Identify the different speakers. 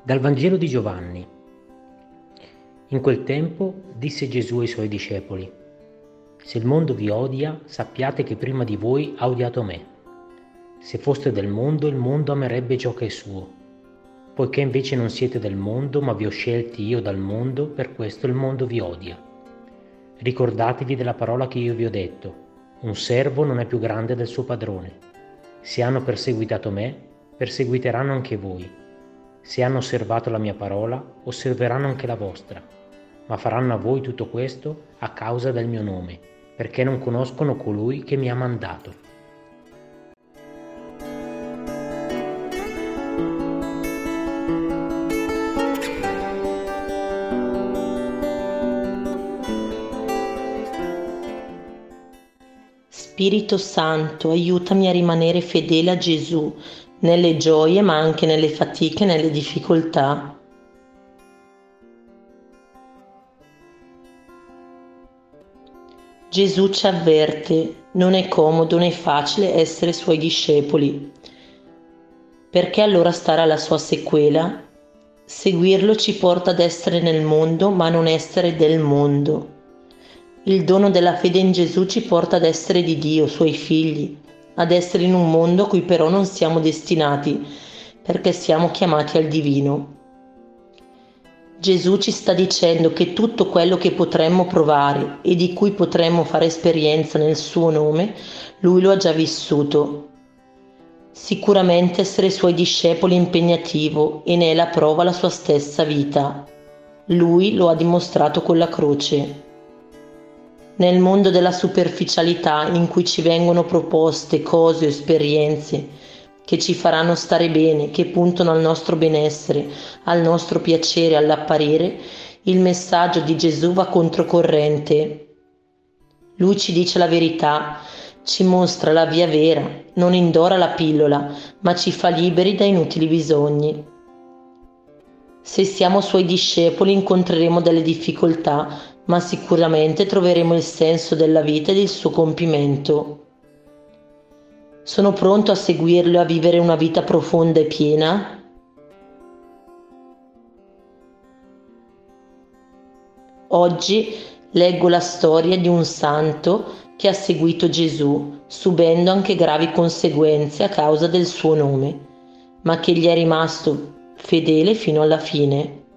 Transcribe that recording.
Speaker 1: Dal Vangelo di Giovanni. In quel tempo disse Gesù ai suoi discepoli: Se il mondo vi odia, sappiate che prima di voi ha odiato me. Se foste del mondo, il mondo amerebbe ciò che è suo. Poiché invece non siete del mondo, ma vi ho scelti io dal mondo, per questo il mondo vi odia. Ricordatevi della parola che io vi ho detto: un servo non è più grande del suo padrone. Se hanno perseguitato me, perseguiteranno anche voi. Se hanno osservato la mia parola, osserveranno anche la vostra, ma faranno a voi tutto questo a causa del mio nome, perché non conoscono colui che mi ha mandato.
Speaker 2: Spirito Santo, aiutami a rimanere fedele a Gesù nelle gioie ma anche nelle fatiche e nelle difficoltà. Gesù ci avverte: non è comodo né facile essere suoi discepoli. Perché allora stare alla sua sequela? Seguirlo ci porta ad essere nel mondo ma non essere del mondo. Il dono della fede in Gesù ci porta ad essere di Dio, suoi figli, ad essere in un mondo a cui però non siamo destinati, perché siamo chiamati al divino. Gesù ci sta dicendo che tutto quello che potremmo provare e di cui potremmo fare esperienza nel suo nome, Lui lo ha già vissuto. Sicuramente essere suoi discepoli è impegnativo e ne è la prova la sua stessa vita. Lui lo ha dimostrato con la croce. Nel mondo della superficialità in cui ci vengono proposte cose o esperienze che ci faranno stare bene, che puntano al nostro benessere, al nostro piacere, all'apparire, il messaggio di Gesù va controcorrente. Lui ci dice la verità, ci mostra la via vera, non indora la pillola, ma ci fa liberi da inutili bisogni. Se siamo suoi discepoli incontreremo delle difficoltà, ma sicuramente troveremo il senso della vita ed il suo compimento. Sono pronto a seguirlo e a vivere una vita profonda e piena? Oggi leggo la storia di un santo che ha seguito Gesù, subendo anche gravi conseguenze a causa del suo nome, ma che gli è rimasto fedele fino alla fine.